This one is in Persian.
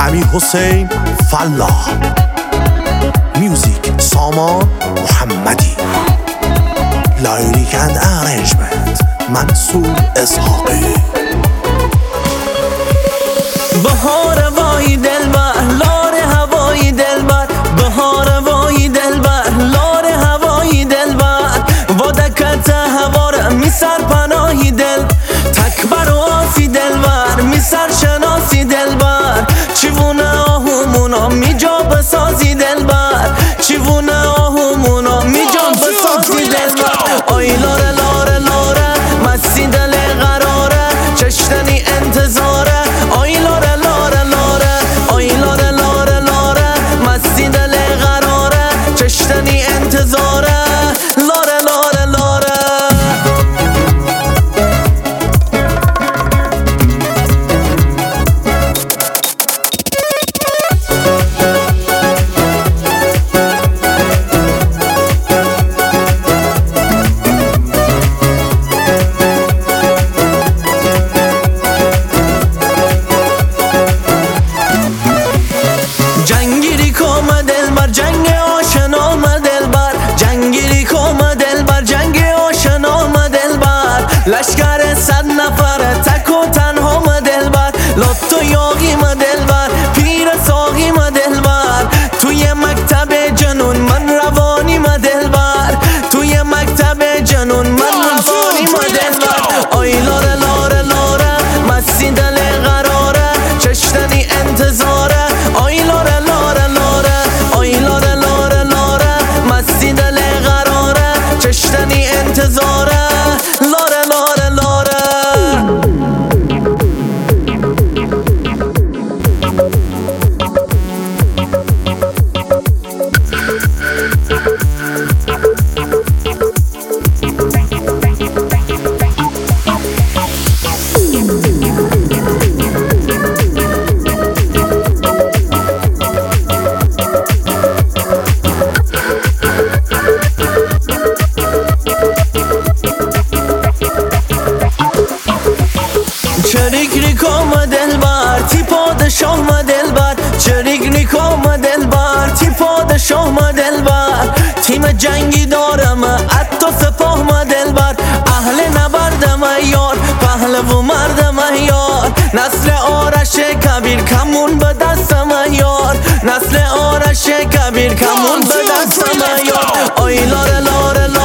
امیر حسین فلاح، میوزیک سامان محمدی، لیریک اند ارنجمنت منصور اسحاقی. بهار وای دلبر لار هوای دلبر، بهار وای دلبر لار هوای دلبر، ودکت هوار می سر پناهی دل، تکبر و آسی دلبر می سر شناسی دلبر، چیوونه آهومونا می جا بسازی دلبر، چیوونه آهومونا می جا بسازی دلبر. آی لاره لاره لاره مستی دل قراره، چشتنی انتظاره. آی لاره لاره لاره، آی لاره لاره لاره مستی دل قراره، چشتنی انتظاره. لاره لاره لاره جنگیری کوم دلبر جنگ آشنا دلبر، جنگیری کوم دلبر جنگ آشنا دلبر، لشکر 100 نفر تک و تنها دلبر، لطو یاقی دلبر پیر ساقی دلبر، توی مکتب جنون من روانی دلبر، توی مکتب جنون من روانی دلبر. آی لاره لاره لاره مستی دل قراره، چشتنی انتظاره. آی لاره لاره لاره، آی لاره لاره لاره مستی دل قراره، چشتنی انتظاره. لاره لاره لاره چریک نیکام دلبر تی پادشاه دلبر، چریک نیکام دلبر تی پادشاه دلبر، تیم جنگی دارم اتو سپاه دلبر، اهل نبردم یار پهلو مردم یار، نسل آرش کبیر کمون به دستم یار، نسل آرش کبیر کمون به دستم یار. آی لاره لاره